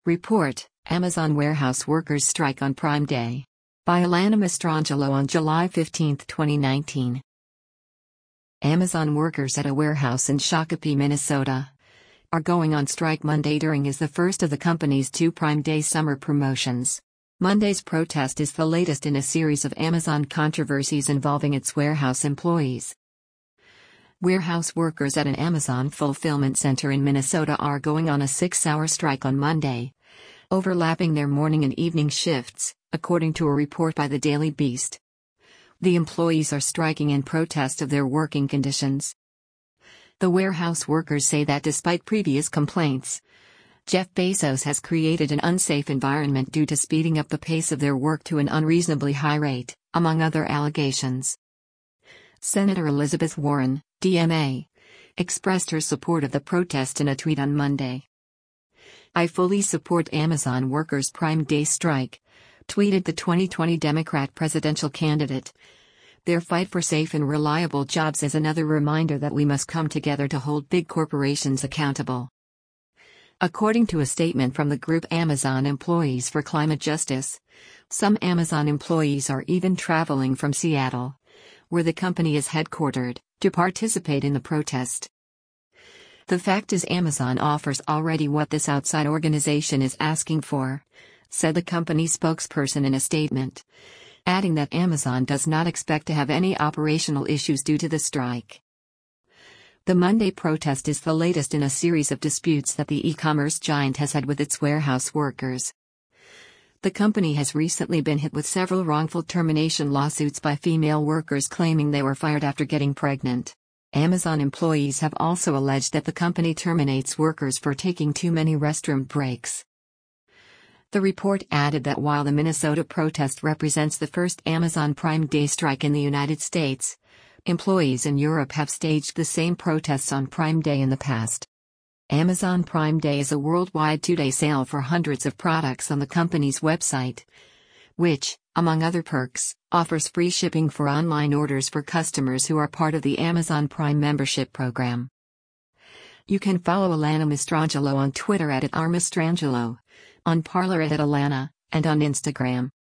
Report, Amazon warehouse workers strike on Prime Day. By Alana Mastrangelo on July 15, 2019. Amazon workers at a warehouse in Shakopee, Minnesota, are going on strike Monday during is the first of the company's two Prime Day summer promotions. Monday's protest is the latest in a series of Amazon controversies involving its warehouse employees. Warehouse workers at an Amazon fulfillment center in Minnesota are going on a 6-hour strike on Monday, overlapping their morning and evening shifts, according to a report by the Daily Beast. The employees are striking in protest of their working conditions. The warehouse workers say that despite previous complaints, Jeff Bezos has created an unsafe environment due to speeding up the pace of their work to an unreasonably high rate, among other allegations. Senator Elizabeth Warren, DMA, expressed her support of the protest in a tweet on Monday. "I fully support Amazon workers' Prime Day strike," tweeted the 2020 Democrat presidential candidate. "Their fight for safe and reliable jobs is another reminder that we must come together to hold big corporations accountable." According to a statement from the group Amazon Employees for Climate Justice, some Amazon employees are even traveling from Seattle, where the company is headquartered, to participate in the protest. "The fact is Amazon offers already what this outside organization is asking for," said the company spokesperson in a statement, adding that Amazon does not expect to have any operational issues due to the strike. The Monday protest is the latest in a series of disputes that the e-commerce giant has had with its warehouse workers. The company has recently been hit with several wrongful termination lawsuits by female workers claiming they were fired after getting pregnant. Amazon employees have also alleged that the company terminates workers for taking too many restroom breaks. The report added that while the Minnesota protest represents the first Amazon Prime Day strike in the United States, employees in Europe have staged the same protests on Prime Day in the past. Amazon Prime Day is a worldwide 2-day sale for hundreds of products on the company's website, which, among other perks, offers free shipping for online orders for customers who are part of the Amazon Prime membership program. You can follow Alana Mastrangelo on Twitter @RMastrangelo, on Parler @Alana, and on Instagram